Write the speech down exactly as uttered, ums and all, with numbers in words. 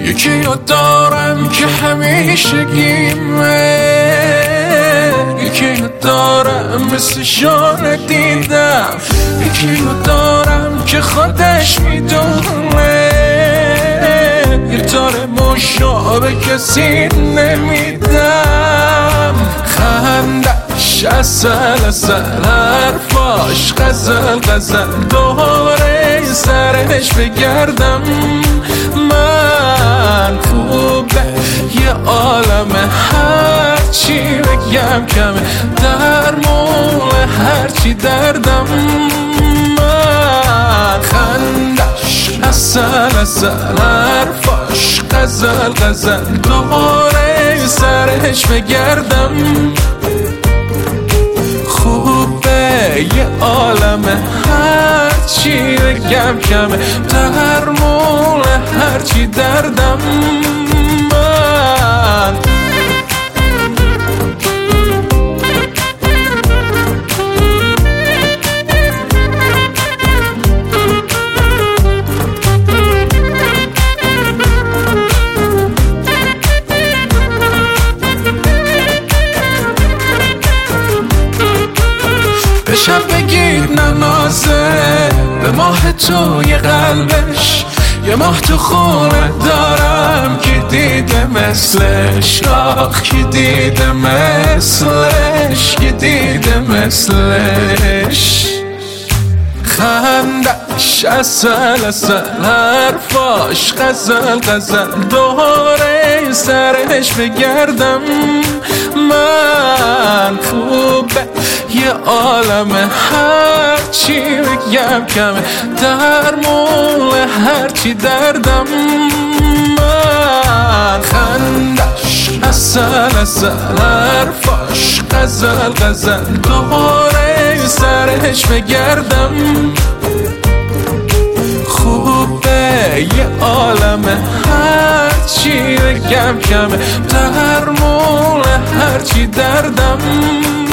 یکی رو دارم که همیشه گیمه، یکی رو دارم مثل شانه دیدم، یکی رو دارم که خودش میدونه یه تاره مشابه کسی نمیدم. خندش اصل اصل، حرفاش غزل غزل، دوره سرش بگردم من خوبه یه عالمه، هرچی بگم کمه، درمون هرچی دردم من. خندش اصل اصل، حرفاش غزل غزل، دوره سرش بگردم خوبه یه عالمه، هرچی بگم کمه، درمون هرچی دردم من. به شب بگید ننازه، به ماه توی قلبش، یه ماه تو خونه دارم که دیده مثلش، آخ که دیده مثلش، که دیده مثلش. خندش اصل اصل، حرفاش غزل غزل، دوره سرش بگردم من خوبه یه عالمه، هرچی بگم کمه، درمون هرچی دردم من. خندش اصل اصل، حرفاش غزل غزل، دوره سرش بگردم خوبه یه عالمه، هرچی بگم کمه، درمون هرچی دردم